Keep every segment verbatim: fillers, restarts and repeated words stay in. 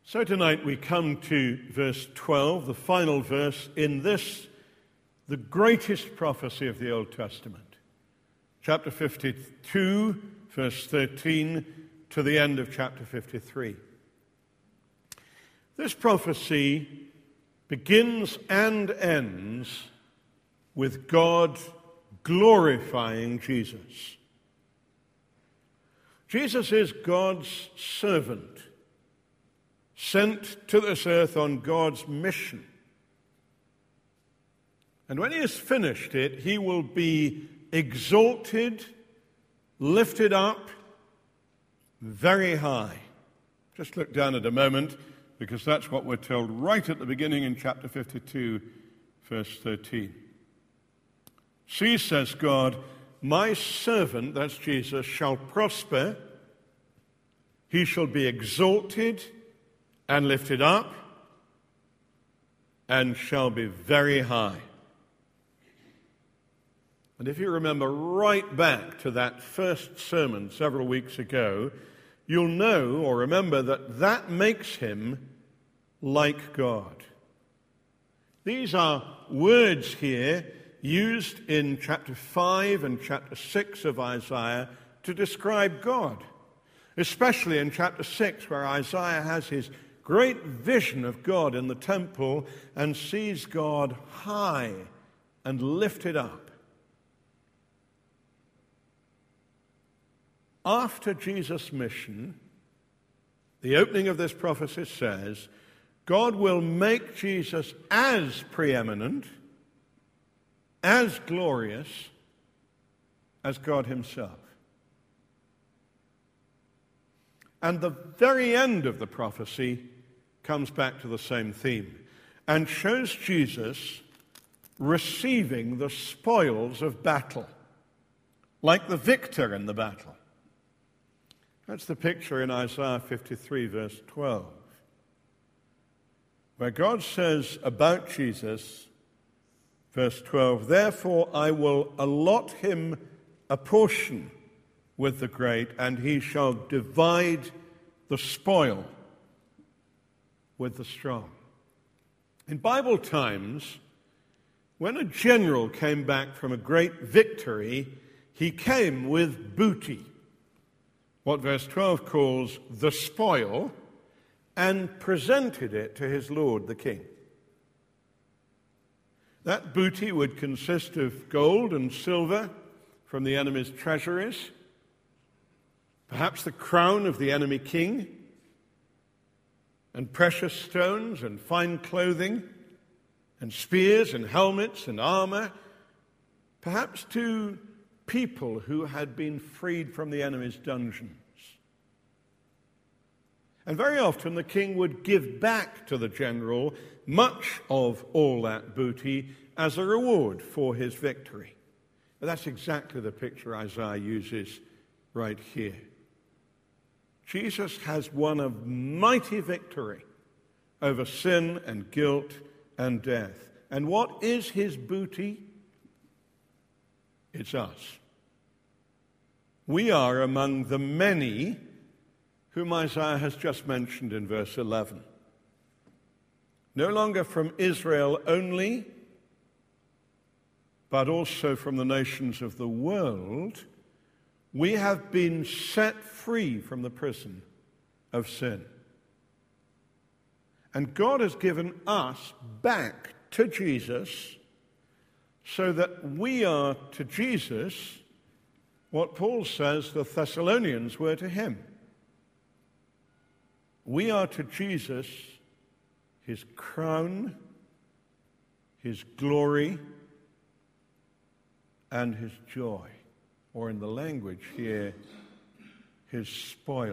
So tonight we come to verse twelve, the final verse in this, the greatest prophecy of the Old Testament. Chapter fifty-two, verse thirteen, to the end of chapter fifty-three. This prophecy begins and ends with God glorifying Jesus. Jesus is God's servant, sent to this earth on God's mission. And when he has finished it, he will be exalted, lifted up very high. Just look down at a moment, because that's what we're told right at the beginning in chapter fifty-two, verse thirteen. See, says God, my servant, that's Jesus, shall prosper. He shall be exalted and lifted up, and shall be very high. And if you remember right back to that first sermon several weeks ago, you'll know or remember that that makes him like God. These are words here used in chapter five and chapter six of Isaiah to describe God, especially in chapter six, where Isaiah has his great vision of God in the temple and sees God high and lifted up. After Jesus' mission, the opening of this prophecy says, God will make Jesus as preeminent, as glorious as God himself. And the very end of the prophecy comes back to the same theme and shows Jesus receiving the spoils of battle, like the victor in the battle. That's the picture in Isaiah fifty-three, verse twelve, where God says about Jesus, verse twelve, therefore I will allot him a portion with the great, and he shall divide the spoil with the strong. In Bible times, when a general came back from a great victory, he came with booty, what verse twelve calls the spoil, and presented it to his lord, the king. That booty would consist of gold and silver from the enemy's treasuries, perhaps the crown of the enemy king, and precious stones and fine clothing, and spears and helmets and armor, perhaps to people who had been freed from the enemy's dungeons. And very often the king would give back to the general much of all that booty as a reward for his victory. But that's exactly the picture Isaiah uses right here. Jesus has won a mighty victory over sin and guilt and death. And what is his booty? It's us. We are among the many whom Isaiah has just mentioned in verse eleven. No longer from Israel only, but also from the nations of the world, we have been set free from the prison of sin. And God has given us back to Jesus so that we are to Jesus what Paul says the Thessalonians were to him. We are to Jesus his crown, his glory, and his joy, or in the language here, his spoils.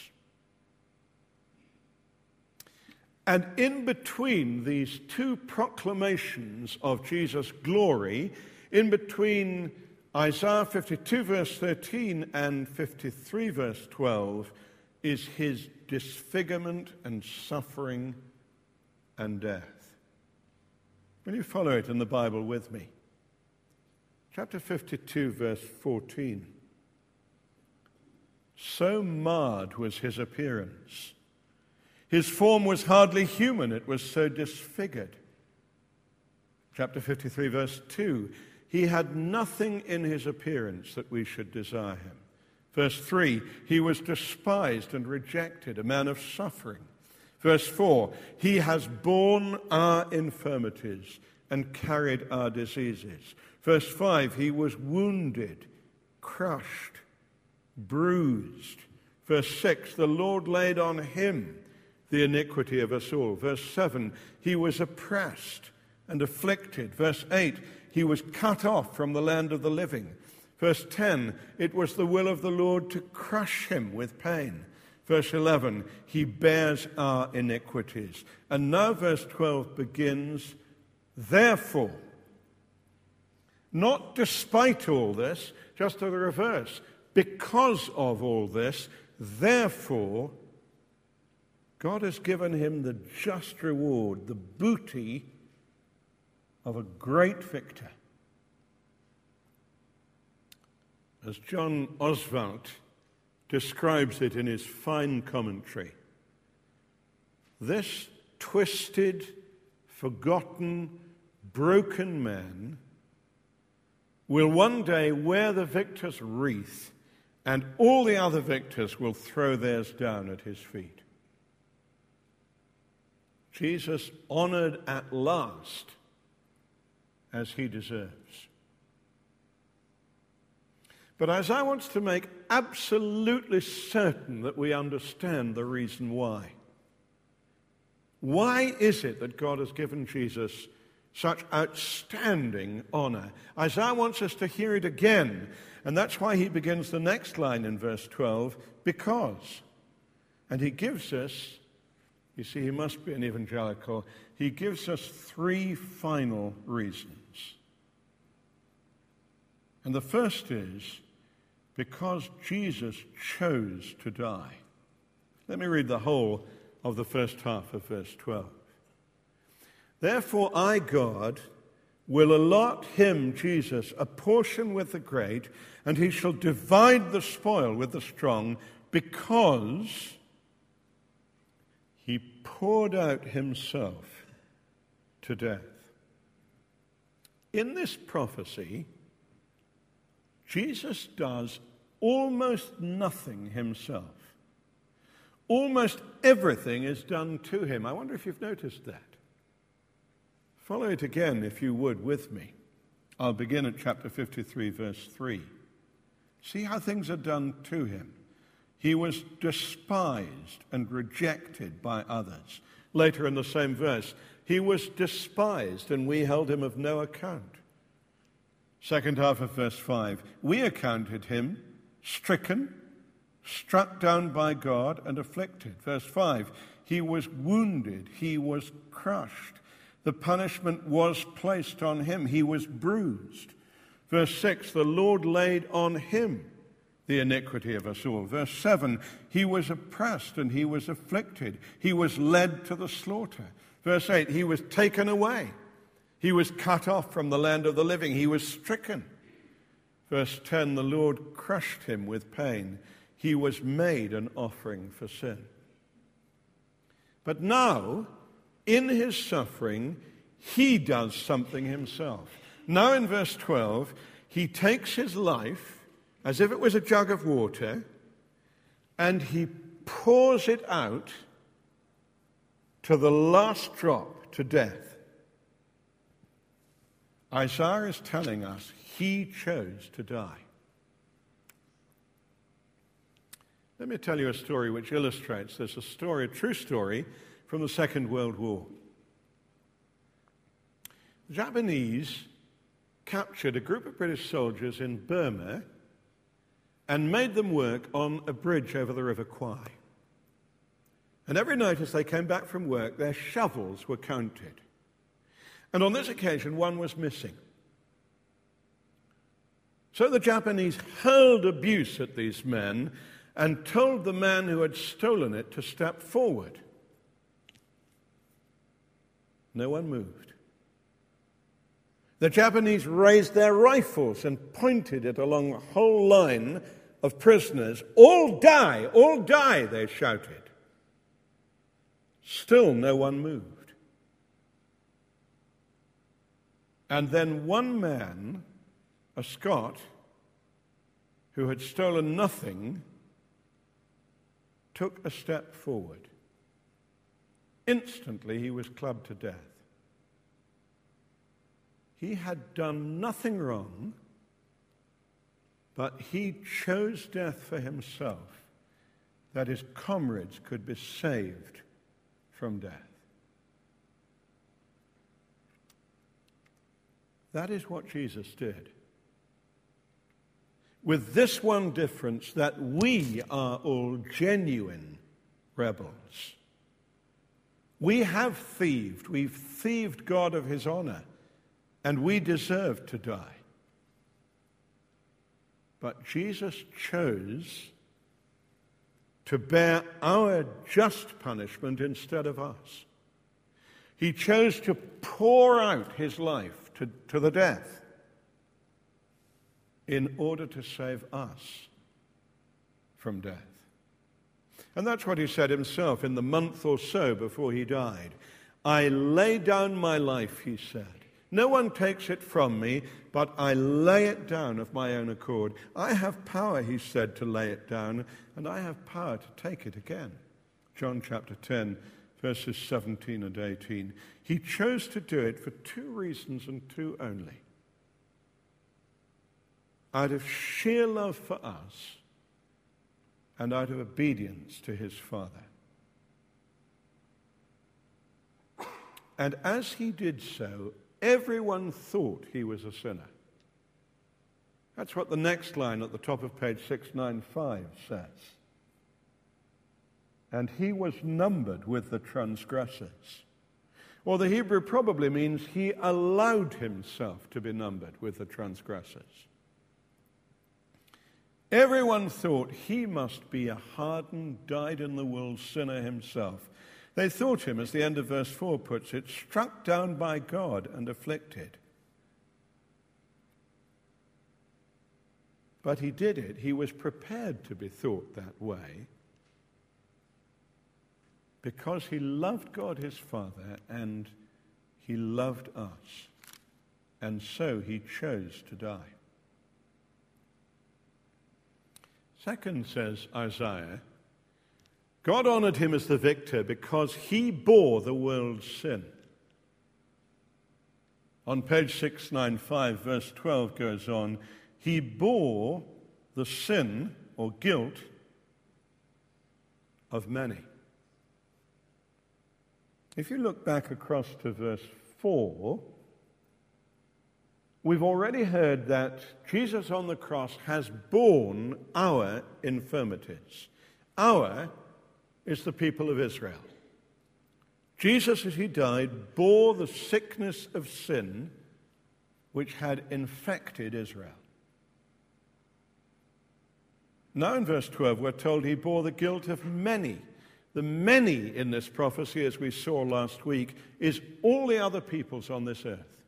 And in between these two proclamations of Jesus' glory, in between Isaiah fifty-two, verse thirteen, and fifty-three, verse twelve, is his disfigurement and suffering and death. Will you follow it in the Bible with me? Chapter fifty-two, verse fourteen. So marred was his appearance. His form was hardly human, it was so disfigured. Chapter fifty-three, verse two, he had nothing in his appearance that we should desire him. Verse three, he was despised and rejected, a man of suffering. Verse four, he has borne our infirmities and carried our diseases. Verse five, he was wounded, crushed, bruised. Verse six, the Lord laid on him the iniquity of us all. Verse seven, he was oppressed and afflicted. Verse eight, he was cut off from the land of the living. Verse ten, it was the will of the Lord to crush him with pain. Verse eleven, he bears our iniquities. And now verse twelve begins, therefore, not despite all this, just to the reverse, because of all this, therefore, God has given him the just reward, the booty of a great victor. As John Oswalt describes it in his fine commentary, this twisted, forgotten, broken man will one day wear the victor's wreath, and all the other victors will throw theirs down at his feet. Jesus honored at last as he deserves. But Isaiah wants to make absolutely certain that we understand the reason why. Why is it that God has given Jesus such outstanding honor? Isaiah wants us to hear it again, and that's why he begins the next line in verse twelve, because. And he gives us, you see, he must be an evangelical, he gives us three final reasons. And the first is, because Jesus chose to die. Let me read the whole of the first half of verse twelve. Therefore I, God, will allot him, Jesus, a portion with the great, and he shall divide the spoil with the strong, because he poured out himself to death. In this prophecy, Jesus does almost nothing himself. Almost everything is done to him. I wonder if you've noticed that. Follow it again, if you would, with me. I'll begin at chapter fifty-three, verse three. See how things are done to him. He was despised and rejected by others. Later in the same verse, he was despised and we held him of no account. Second half of verse five, we accounted him stricken, struck down by God, and afflicted. Verse five, he was wounded, he was crushed. The punishment was placed on him, he was bruised. Verse six, the Lord laid on him the iniquity of us all. Verse seven, he was oppressed and he was afflicted. He was led to the slaughter. Verse eight, he was taken away. He was cut off from the land of the living. He was stricken. Verse ten, the Lord crushed him with pain. He was made an offering for sin. But now, in his suffering, he does something himself. Now in verse twelve, he takes his life as if it was a jug of water, and he pours it out to the last drop, to death. Isaiah is telling us he chose to die. Let me tell you a story which illustrates this, a story, a true story from the Second World War. The Japanese captured a group of British soldiers in Burma and made them work on a bridge over the River Kwai. And every night as they came back from work, their shovels were counted. And on this occasion, one was missing. So the Japanese hurled abuse at these men and told the man who had stolen it to step forward. No one moved. The Japanese raised their rifles and pointed it along the whole line of prisoners. All die, all die, they shouted. Still no one moved. And then one man, a Scot, who had stolen nothing, took a step forward. Instantly he was clubbed to death. He had done nothing wrong, but he chose death for himself, that his comrades could be saved from death. That is what Jesus did. With this one difference, that we are all genuine rebels. We have thieved. We've thieved God of his honor, and we deserve to die. But Jesus chose to bear our just punishment instead of us. He chose to pour out his life to, to the death in order to save us from death. And that's what he said himself in the month or so before he died. I lay down my life, he said. No one takes it from me, but I lay it down of my own accord. I have power, he said, to lay it down, and I have power to take it again. John chapter ten, verses seventeen and eighteen. He chose to do it for two reasons and two only. Out of sheer love for us and out of obedience to his Father. And as he did so, everyone thought he was a sinner. That's what the next line at the top of page six ninety-five says. And he was numbered with the transgressors. Or the Hebrew probably means he allowed himself to be numbered with the transgressors. Everyone thought he must be a hardened, dyed-in-the-wool sinner himself. They thought him, as the end of verse four puts it, struck down by God and afflicted. But he did it. He was prepared to be thought that way because he loved God his Father and he loved us. And so he chose to die. Second, says Isaiah, God honored him as the victor because he bore the world's sin. On page six ninety-five, verse twelve goes on, he bore the sin or guilt of many. If you look back across to verse four, we've already heard that Jesus on the cross has borne our infirmities. Our is the people of Israel. Jesus, as he died, bore the sickness of sin which had infected Israel. Now in verse twelve, we're told he bore the guilt of many. The many in this prophecy, as we saw last week, is all the other peoples on this earth.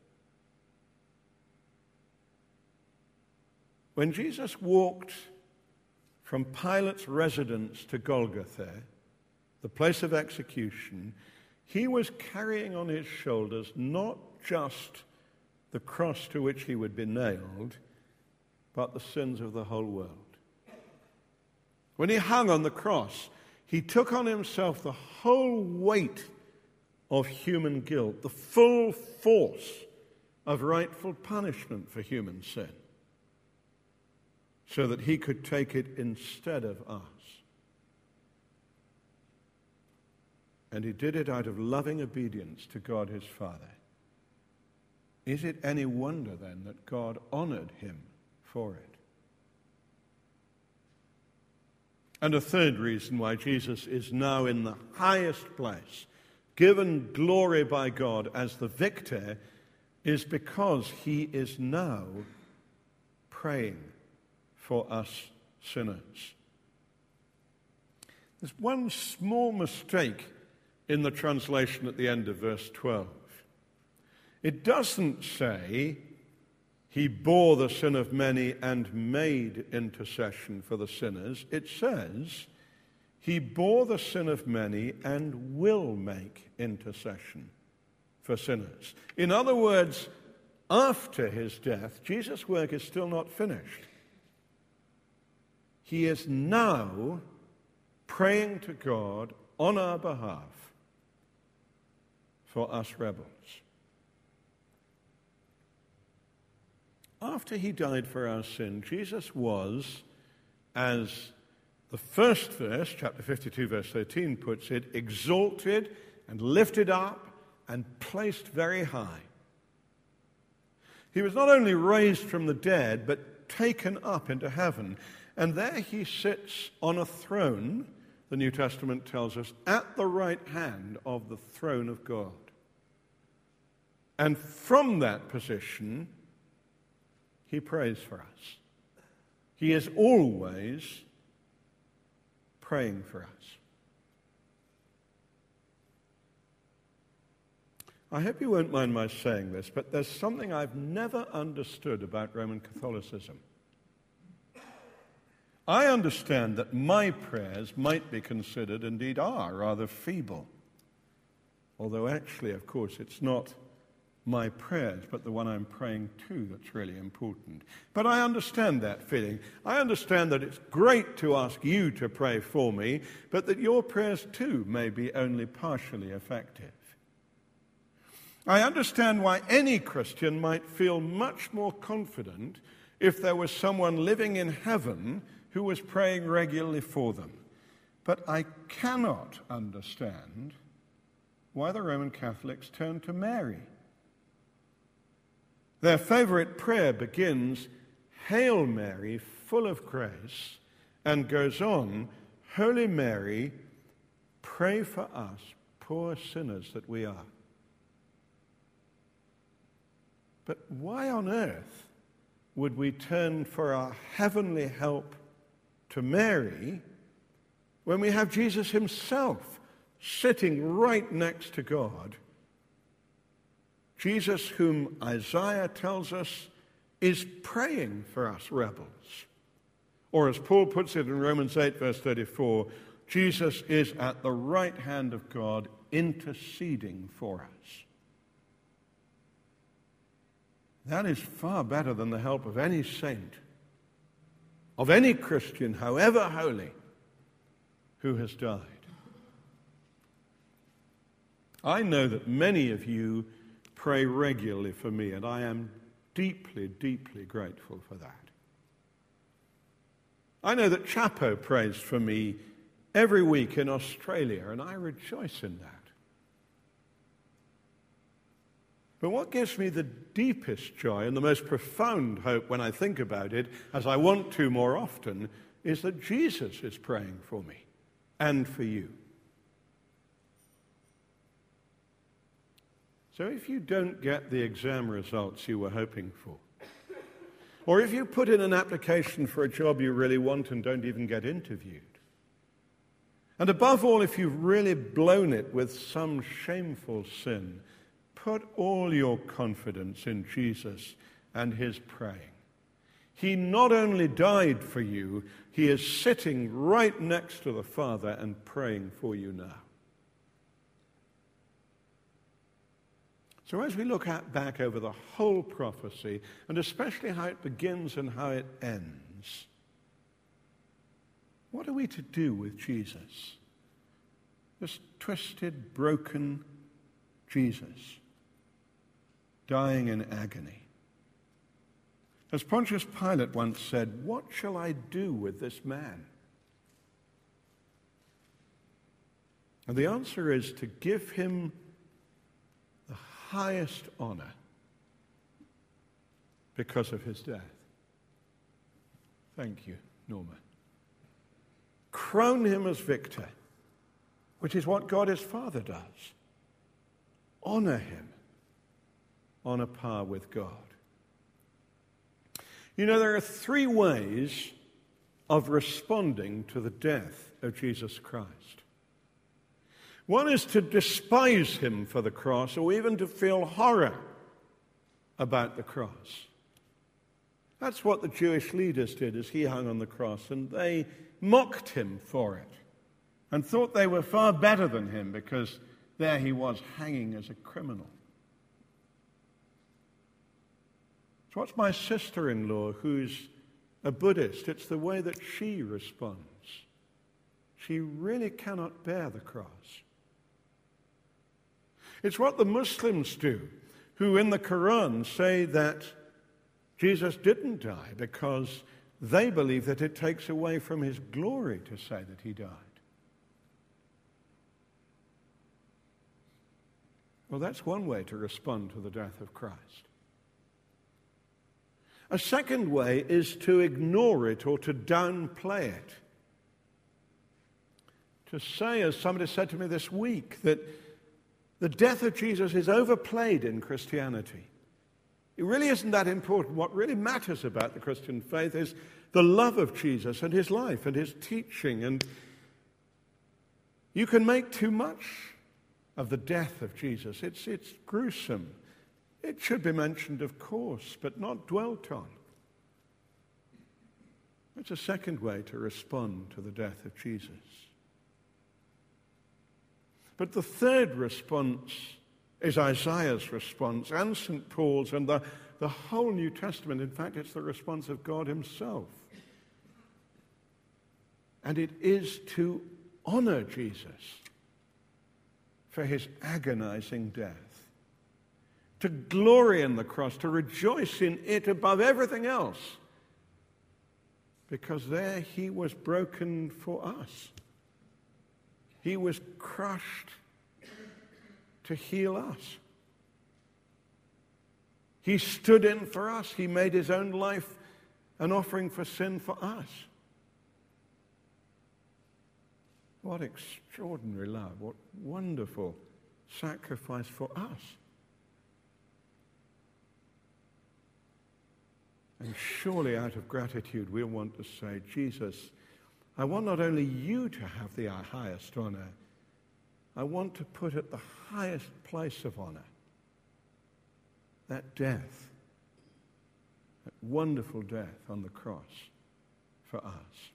When Jesus walked from Pilate's residence to Golgotha, the place of execution, he was carrying on his shoulders not just the cross to which he would be nailed, but the sins of the whole world. When he hung on the cross, he took on himself the whole weight of human guilt, the full force of rightful punishment for human sin, so that he could take it instead of us. And he did it out of loving obedience to God his Father. Is it any wonder then that God honored him for it? And a third reason why Jesus is now in the highest place, given glory by God as the victor, is because he is now praying for us sinners. There's one small mistake in the translation at the end of verse twelve. It doesn't say he bore the sin of many and made intercession for the sinners. It says He bore the sin of many and will make intercession for sinners. In other words, after his death, Jesus' work is still not finished. He is now praying to God on our behalf for us rebels. After he died for our sin, Jesus was, as the first verse, chapter fifty-two, verse thirteen, puts it, exalted and lifted up and placed very high. He was not only raised from the dead, but taken up into heaven. And there he sits on a throne, the New Testament tells us, at the right hand of the throne of God. And from that position, he prays for us. He is always praying for us. I hope you won't mind my saying this, but there's something I've never understood about Roman Catholicism. I understand that my prayers might be considered, indeed are, rather feeble. Although actually, of course, it's not my prayers, but the one I'm praying to that's really important. But I understand that feeling. I understand that it's great to ask you to pray for me, but that your prayers too may be only partially effective. I understand why any Christian might feel much more confident if there was someone living in heaven who was praying regularly for them. But I cannot understand why the Roman Catholics turn to Mary. Their favorite prayer begins, "Hail Mary, full of grace," and goes on, "Holy Mary, pray for us, poor sinners that we are." But why on earth would we turn for our heavenly help to Mary when we have Jesus himself sitting right next to God? Jesus, whom Isaiah tells us is praying for us rebels. Or as Paul puts it in Romans eight, verse thirty-four, Jesus is at the right hand of God interceding for us. That is far better than the help of any saint, of any Christian, however holy, who has died. I know that many of you pray regularly for me, and I am deeply, deeply grateful for that. I know that Chapo prays for me every week in Australia, and I rejoice in that. But what gives me the deepest joy and the most profound hope when I think about it, as I want to more often, is that Jesus is praying for me and for you. So if you don't get the exam results you were hoping for, or if you put in an application for a job you really want and don't even get interviewed, and above all, if you've really blown it with some shameful sin, put all your confidence in Jesus and his praying. He not only died for you, he is sitting right next to the Father and praying for you now. So as we look at, back over the whole prophecy, and especially how it begins and how it ends, what are we to do with Jesus? This twisted, broken Jesus, dying in agony. As Pontius Pilate once said, "What shall I do with this man?" And the answer is to give him the highest honor because of his death. Thank you, Norma. Crown him as victor, which is what God his Father does. Honor him on a par with God. You know, there are three ways of responding to the death of Jesus Christ. One is to despise him for the cross, or even to feel horror about the cross. That's what the Jewish leaders did as he hung on the cross, and they mocked him for it. and thought they were far better than him because there he was hanging as a criminal. So what's my sister-in-law who's a Buddhist? It's the way that she responds. She really cannot bear the cross. It's what the Muslims do, who in the Quran say that Jesus didn't die because they believe that it takes away from his glory to say that he died. Well, that's one way to respond to the death of Christ. A second way is to ignore it or to downplay it. To say, as somebody said to me this week, that the death of Jesus is overplayed in Christianity. It really isn't that important. What really matters about the Christian faith is the love of Jesus and his life and his teaching. And you can make too much of the death of Jesus. It's, it's gruesome. It should be mentioned, of course, but not dwelt on. That's a second way to respond to the death of Jesus. But the third response is Isaiah's response and Saint Paul's and the, the whole New Testament. In fact, it's the response of God himself. And it is to honor Jesus for his agonizing death, to glory in the cross, to rejoice in it above everything else, because there he was broken for us. He was crushed to heal us. He stood in for us. He made his own life an offering for sin for us. What extraordinary love. What wonderful sacrifice for us. And surely out of gratitude we'll want to say, Jesus, I want not only you to have the highest honor, I want to put at the highest place of honor that death, that wonderful death on the cross for us.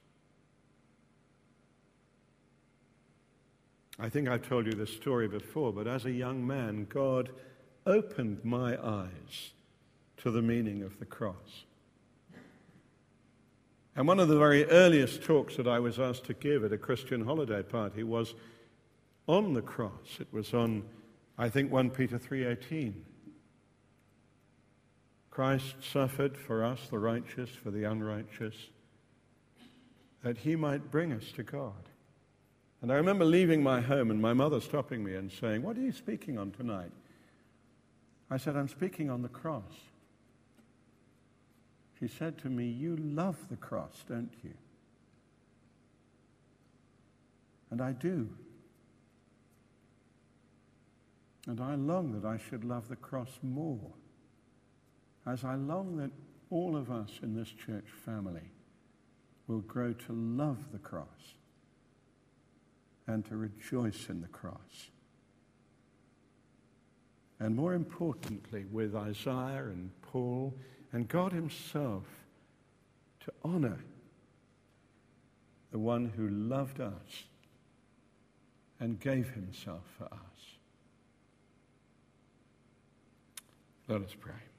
I think I've told you this story before, but as a young man, God opened my eyes to the meaning of the cross. And one of the very earliest talks that I was asked to give at a Christian holiday party was on the cross. It was on, I think, First Peter three eighteen. Christ suffered for us, the righteous, for the unrighteous, that he might bring us to God. And I remember leaving my home and my mother stopping me and saying, what are you speaking on tonight? I said, I'm speaking on the cross. She said to me, you love the cross, don't you? And I do. And I long that I should love the cross more, as I long that all of us in this church family will grow to love the cross and to rejoice in the cross. And more importantly, with Isaiah and Paul and God himself, to honor the one who loved us and gave himself for us. Let us pray.